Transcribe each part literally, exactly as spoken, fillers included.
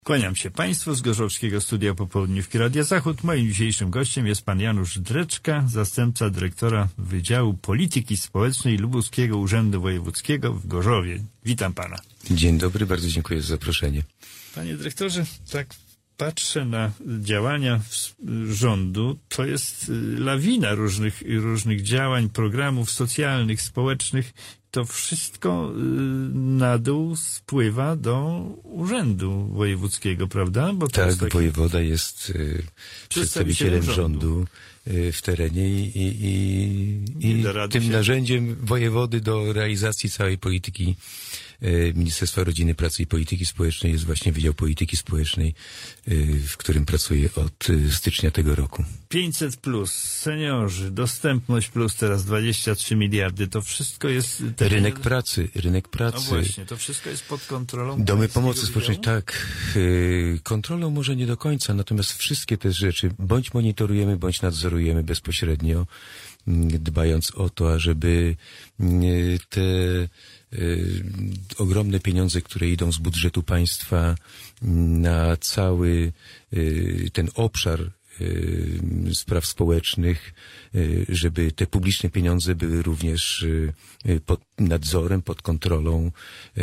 Kłaniam się Państwu z Gorzowskiego Studia Popołudniówki Radia Zachód. Moim dzisiejszym gościem jest pan Janusz Dreczka, zastępca dyrektora Wydziału Polityki Społecznej Lubuskiego Urzędu Wojewódzkiego w Gorzowie. Witam pana. Dzień dobry, bardzo dziękuję za zaproszenie. Panie dyrektorze, tak patrzę na działania rządu, to jest lawina różnych, różnych działań, programów socjalnych, społecznych. To wszystko na dół spływa do Urzędu Wojewódzkiego, prawda? Bo to tak, jest taki... wojewoda jest y, przedstawicielem rządu, rządu y, w terenie i, i, i, i tym się... narzędziem wojewody do realizacji całej polityki y, Ministerstwa Rodziny, Pracy i Polityki Społecznej jest właśnie Wydział Polityki Społecznej, y, w którym pracuję od y, stycznia tego roku. pięćset plus, seniorzy, dostępność plus, teraz dwadzieścia trzy miliardy, to wszystko jest... Rynek pracy, rynek pracy. No właśnie, to wszystko jest pod kontrolą... Domy pomocy społecznej, tak. Yy, kontrolą może nie do końca, natomiast wszystkie te rzeczy bądź monitorujemy, bądź nadzorujemy bezpośrednio, yy, dbając o to, ażeby yy, te yy, ogromne pieniądze, które idą z budżetu państwa na cały yy, ten obszar spraw społecznych, żeby te publiczne pieniądze były również pod nadzorem, pod kontrolą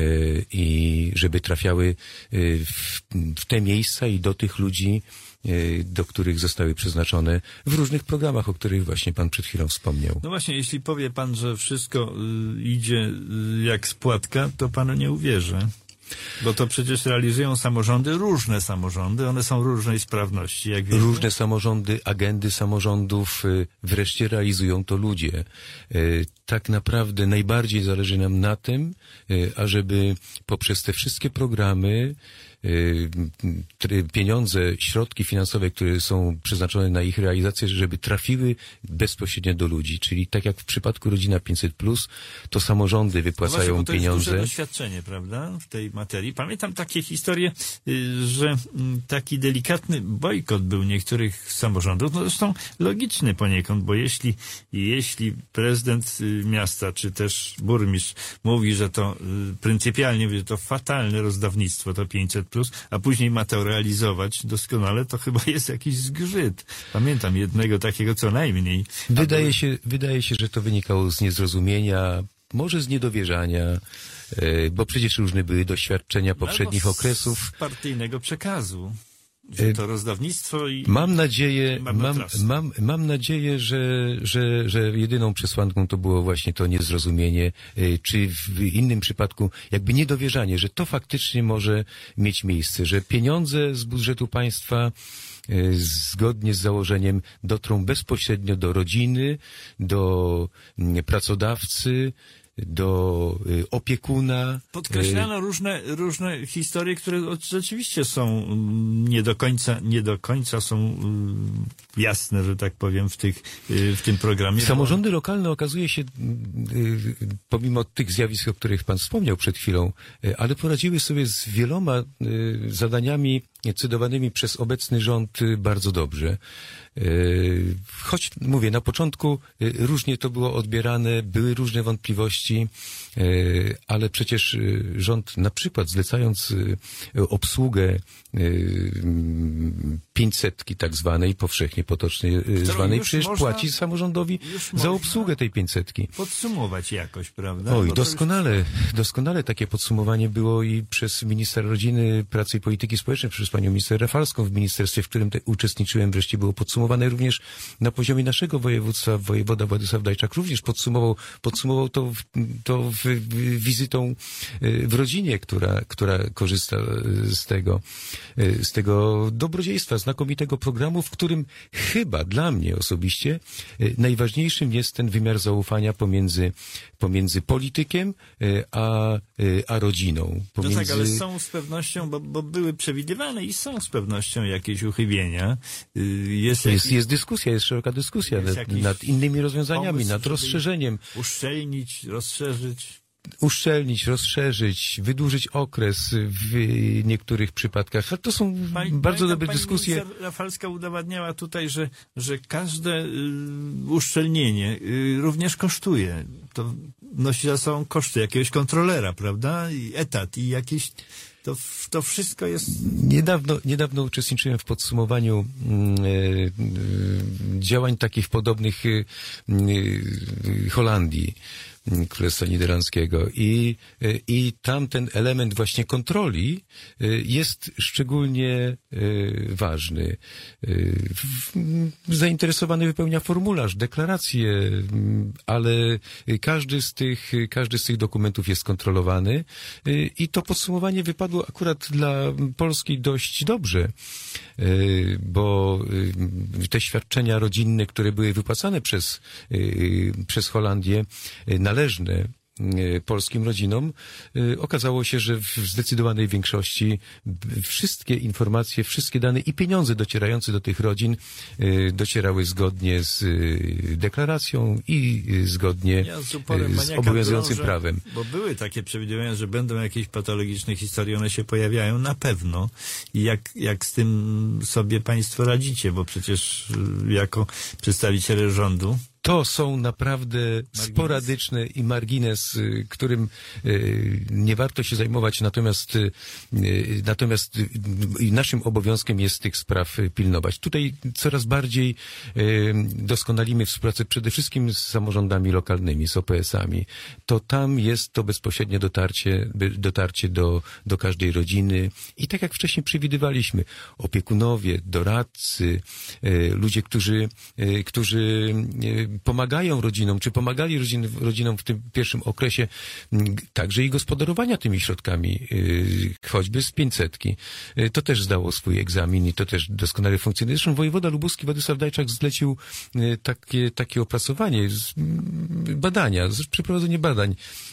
i żeby trafiały w, w te miejsca i do tych ludzi, do których zostały przeznaczone w różnych programach, o których właśnie pan przed chwilą wspomniał. No właśnie, jeśli powie pan, że wszystko idzie jak z płatka, to panu nie uwierzę. Bo to przecież realizują samorządy, różne samorządy, one są różnej sprawności. Jak wiemy. Różne samorządy, agendy samorządów, wreszcie realizują to ludzie. Tak naprawdę najbardziej zależy nam na tym, ażeby poprzez te wszystkie programy pieniądze, środki finansowe, które są przeznaczone na ich realizację, żeby trafiły bezpośrednio do ludzi. Czyli tak jak w przypadku Rodzina pięćset plus, to samorządy wypłacają no właśnie, bo to pieniądze. To jest duże doświadczenie, prawda, w tej materii. Pamiętam takie historie, że taki delikatny bojkot był niektórych samorządów, no zresztą logiczny poniekąd, bo jeśli, jeśli prezydent miasta, czy też burmistrz mówi, że to pryncypialnie mówi, że to fatalne rozdawnictwo, to pięćset plus, a później ma to realizować doskonale, to chyba jest jakiś zgrzyt. Pamiętam jednego takiego co najmniej. Wydaje się, wydaje się, że to wynikało z niezrozumienia, może z niedowierzania, bo przecież różne były doświadczenia poprzednich no, okresów. Z partyjnego przekazu. Że to rozdawnictwo i... Mam nadzieję, mam, mam, mam nadzieję, że, że, że jedyną przesłanką to było właśnie to niezrozumienie, czy w innym przypadku jakby niedowierzanie, że to faktycznie może mieć miejsce, że pieniądze z budżetu państwa zgodnie z założeniem dotrą bezpośrednio do rodziny, do pracodawcy, do y, opiekuna. Podkreślano różne, różne historie, które rzeczywiście są nie do końca, nie do końca są y, jasne, że tak powiem, w tych, y, w tym programie. Samorządy lokalne okazuje się, y, y, pomimo tych zjawisk, o których pan wspomniał przed chwilą, y, ale poradziły sobie z wieloma y, zadaniami decydowanymi przez obecny rząd y, bardzo dobrze. Y, choć, mówię, na początku y, różnie to było odbierane, były różne wątpliwości, y, ale przecież y, rząd na przykład zlecając y, obsługę y, pięćsetki tak zwanej, powszechnie potocznie y, zwanej, przecież płaci samorządowi za obsługę tej pięćsetki. Podsumować jakoś, prawda? Oj, doskonale, już... doskonale takie podsumowanie było i przez ministra Rodziny, Pracy i Polityki Społecznej, przez panią minister Rafalską w ministerstwie, w którym te uczestniczyłem, wreszcie było podsumowane również na poziomie naszego województwa. Wojewoda Władysław Dajczak również podsumował, podsumował to, w, to w, w, wizytą w rodzinie, która, która korzysta z tego, z tego dobrodziejstwa, znakomitego programu, w którym chyba dla mnie osobiście najważniejszym jest ten wymiar zaufania pomiędzy, pomiędzy politykiem a, a rodziną. Pomiędzy... No tak, ale są z pewnością, bo, bo były przewidywane i są z pewnością jakieś uchybienia. Jest, jest, jakiś... jest dyskusja, jest szeroka dyskusja jest nad, nad innymi rozwiązaniami, pomysł, nad rozszerzeniem. Uszczelnić, rozszerzyć. Uszczelnić, rozszerzyć, wydłużyć okres w niektórych przypadkach. To są pani, bardzo pani, dobre pani dyskusje. Pani Rafalska udowadniała tutaj, że, że każde y, uszczelnienie y, również kosztuje. To nosi za sobą koszty jakiegoś kontrolera, prawda? I etat, i jakieś... to, to wszystko jest... Niedawno, niedawno uczestniczyłem w podsumowaniu y, y, działań takich podobnych y, y, Holandii, Królestwa Niderlandzkiego i, i tam ten element właśnie kontroli jest szczególnie ważny. Zainteresowany wypełnia formularz, deklarację, ale każdy z tych, każdy z tych dokumentów jest kontrolowany i to podsumowanie wypadło akurat dla Polski dość dobrze, bo te świadczenia rodzinne, które były wypłacane przez, przez Holandię, należne polskim rodzinom, okazało się, że w zdecydowanej większości wszystkie informacje, wszystkie dane i pieniądze docierające do tych rodzin docierały zgodnie z deklaracją i zgodnie ja z, z obowiązującym drążę, prawem. Bo były takie przewidywania, że będą jakieś patologiczne historie, one się pojawiają na pewno. I jak, jak z tym sobie państwo radzicie, bo przecież jako przedstawiciele rządu to są naprawdę margines. sporadyczne i margines, którym nie warto się zajmować, natomiast, natomiast naszym obowiązkiem jest tych spraw pilnować. Tutaj coraz bardziej doskonalimy współpracę przede wszystkim z samorządami lokalnymi, z O P S-ami. To tam jest to bezpośrednie dotarcie, dotarcie do, do każdej rodziny i tak jak wcześniej przewidywaliśmy, opiekunowie, doradcy, ludzie, którzy, którzy pomagają rodzinom, czy pomagali rodzin, rodzinom w tym pierwszym okresie także i gospodarowania tymi środkami, choćby z pięćsetki. To też zdało swój egzamin i to też doskonale funkcjonuje. Zresztą wojewoda lubuski Władysław Dajczak zlecił takie, takie opracowanie, badania, przeprowadzenie badań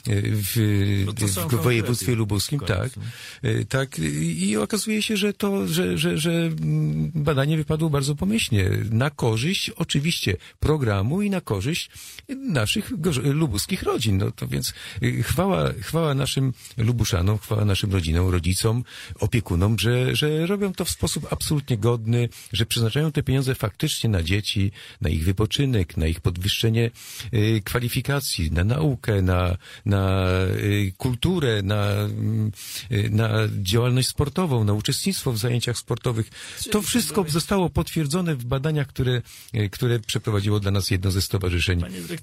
w, w województwie lubuskim. Tak, tak. I okazuje się, że to, że, że, że badanie wypadło bardzo pomyślnie. Na korzyść oczywiście programu i na korzyść naszych lubuskich rodzin. No to więc chwała, chwała naszym Lubuszanom, chwała naszym rodzinom, rodzicom, opiekunom, że, że robią to w sposób absolutnie godny, że przeznaczają te pieniądze faktycznie na dzieci, na ich wypoczynek, na ich podwyższenie y, kwalifikacji, na naukę, na, na y, kulturę, na, y, na działalność sportową, na uczestnictwo w zajęciach sportowych. To wszystko zostało potwierdzone w badaniach, które, y, które przeprowadziło dla nas jedno ze stowarzyszeń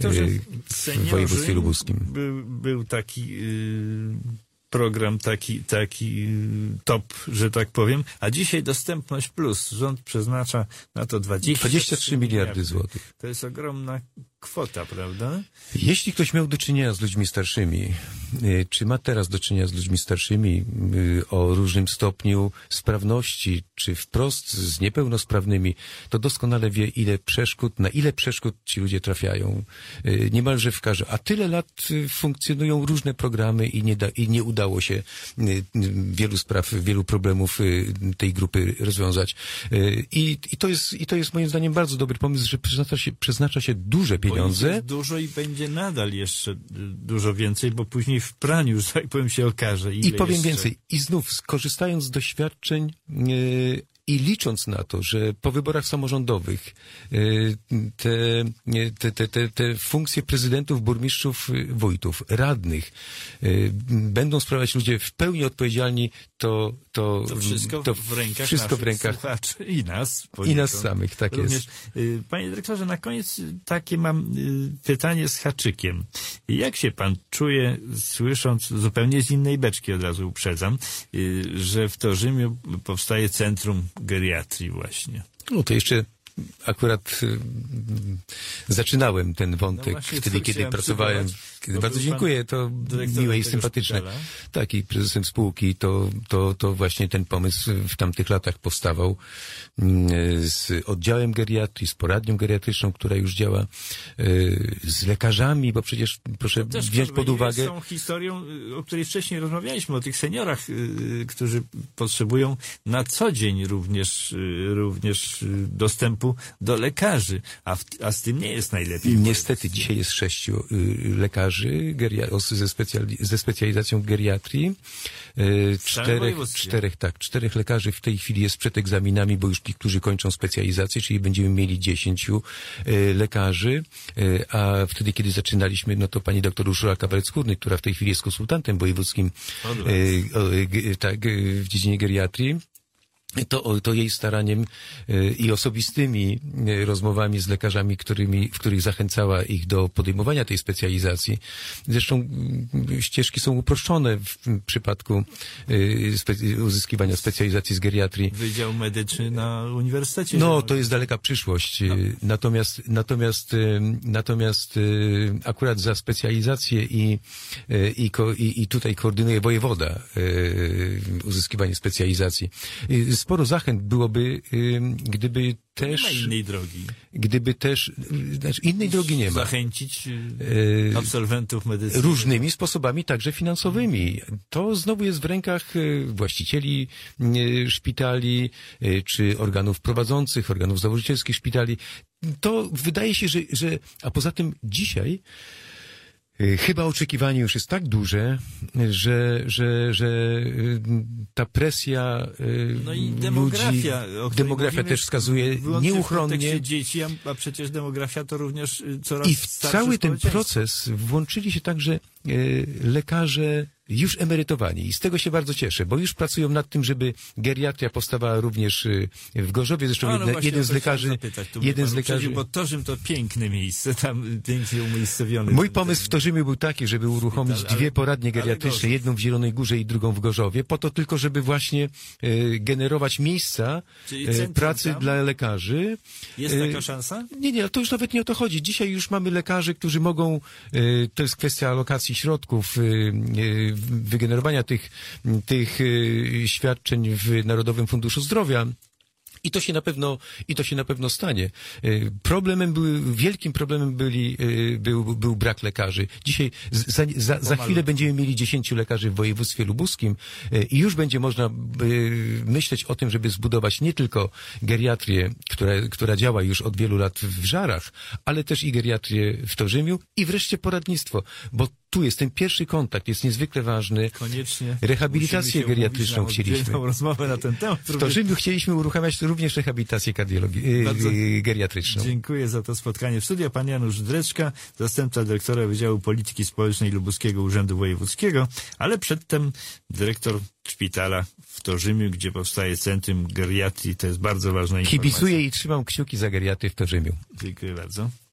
w województwie lubuskim. Był, był taki yy, program, taki, taki top, że tak powiem, a dzisiaj Dostępność Plus. Rząd przeznacza na to dwadzieścia trzy miliardy złotych. To jest ogromna kwota, prawda? Jeśli ktoś miał do czynienia z ludźmi starszymi, czy ma teraz do czynienia z ludźmi starszymi o różnym stopniu sprawności, czy wprost z niepełnosprawnymi, to doskonale wie, ile przeszkód, na ile przeszkód ci ludzie trafiają. Niemalże w każdym. A tyle lat funkcjonują różne programy i nie, da, i nie udało się wielu spraw, wielu problemów tej grupy rozwiązać. I, i, to jest, i to jest moim zdaniem bardzo dobry pomysł, że przeznacza się, przeznacza się duże pieniądze. Jest dużo i będzie nadal jeszcze dużo więcej, bo później w praniu, że tak powiem, się okaże. Ile I powiem jeszcze... więcej. I znów, skorzystając z doświadczeń yy, i licząc na to, że po wyborach samorządowych yy, te, te, te, te, te funkcje prezydentów, burmistrzów, wójtów, radnych yy, będą sprawować ludzie w pełni odpowiedzialni, to to, to wszystko to w rękach wszystko w rękach słuchaczy i nas. I nas samych, tak Również, jest. Yy, panie dyrektorze, na koniec takie mam yy, pytanie z haczykiem. Jak się pan czuje, słysząc zupełnie z innej beczki, od razu uprzedzam, yy, że w Torzymiu powstaje Centrum Geriatrii właśnie? No to jeszcze akurat y, zaczynałem ten wątek no wtedy, kiedy pracowałem. Kiedy, bardzo dziękuję, to miłe i sympatyczne. Szpitala. Tak, i prezesem spółki to, to, to właśnie ten pomysł w tamtych latach powstawał y, z oddziałem geriatrii, z poradnią geriatryczną, która już działa, y, z lekarzami, bo przecież proszę wziąć pod uwagę... Z tą historią, o której wcześniej rozmawialiśmy, o tych seniorach, y, którzy potrzebują na co dzień również, y, również dostępu dostępu do lekarzy, a, w, a z tym nie jest najlepiej. Niestety dzisiaj jest sześciu y, lekarzy geria- ze, specjali- ze specjalizacją geriatrii. Y, czterech, czterech, tak, czterech lekarzy w tej chwili jest przed egzaminami, bo już niektórzy kończą specjalizację, czyli będziemy mieli dziesięciu y, lekarzy, y, a wtedy, kiedy zaczynaliśmy, no to pani doktor Urszula Kawalec-Skórny, która w tej chwili jest konsultantem wojewódzkim y, y, y, tak, y, w dziedzinie geriatrii, To, to jej staraniem y, i osobistymi y, rozmowami z lekarzami, którymi, w których zachęcała ich do podejmowania tej specjalizacji. Zresztą y, ścieżki są uproszczone w, w przypadku y, spe- uzyskiwania specjalizacji z geriatrii. Wydział medyczny na uniwersytecie. No, to jest daleka przyszłość. No. Natomiast, natomiast, y, natomiast y, akurat za specjalizację i, y, i, ko, i, i tutaj koordynuje wojewoda y, uzyskiwanie specjalizacji. Y, Sporo zachęt byłoby, gdyby też... Nie ma innej drogi. Gdyby też... Znaczy innej drogi nie ma. Zachęcić absolwentów medycyny. Różnymi sposobami, także finansowymi. To znowu jest w rękach właścicieli szpitali, czy organów prowadzących, organów założycielskich szpitali. To wydaje się, że... że a poza tym dzisiaj chyba oczekiwanie już jest tak duże, że, że, że ta presja no i demografia, ludzi, demografia też wskazuje nieuchronnie. W dzieci, a przecież demografia to również coraz I w cały ten proces włączyli się także lekarze już emerytowani i z tego się bardzo cieszę, bo już pracują nad tym, żeby geriatria powstawała również w Gorzowie. Zresztą no, no jeden, jeden z lekarzy, zapytać, jeden z lekarzy, bo Torzym to piękne miejsce, tam pięknie umiejscowione. Mój pomysł w Torzymiu był taki, żeby uruchomić szpital, dwie poradnie geriatryczne, jedną w Zielonej Górze i drugą w Gorzowie, po to tylko, żeby właśnie e, generować miejsca e, pracy tam? Dla lekarzy. Jest taka szansa? Nie, nie, to już nawet nie o to chodzi. Dzisiaj już mamy lekarzy, którzy mogą, e, to jest kwestia alokacji środków, e, e, wygenerowania tych, tych y, świadczeń w Narodowym Funduszu Zdrowia. I to się na pewno, i to się na pewno stanie. Problemem był, wielkim problemem byli, był, był brak lekarzy. Dzisiaj za, za, za chwilę będziemy mieli dziesięciu lekarzy w województwie lubuskim i już będzie można myśleć o tym, żeby zbudować nie tylko geriatrię, która, która działa już od wielu lat w Żarach, ale też i geriatrię w Torzymiu i wreszcie poradnictwo, bo tu jest ten pierwszy kontakt, jest niezwykle ważny. Koniecznie. Rehabilitację geriatryczną chcieliśmy. Rozmowę na ten temat. W Torzymiu chcieliśmy uruchamiać również rehabilitację kardiologi- geriatryczną. Dziękuję za to spotkanie w studiu. Pan Janusz Dreczka, zastępca dyrektora Wydziału Polityki Społecznej Lubuskiego Urzędu Wojewódzkiego, ale przedtem dyrektor szpitala w Torzymiu, gdzie powstaje Centrum Geriatrii. To jest bardzo ważna informacja. Kibicuję i trzymam kciuki za geriatrię w Torzymiu. Dziękuję bardzo.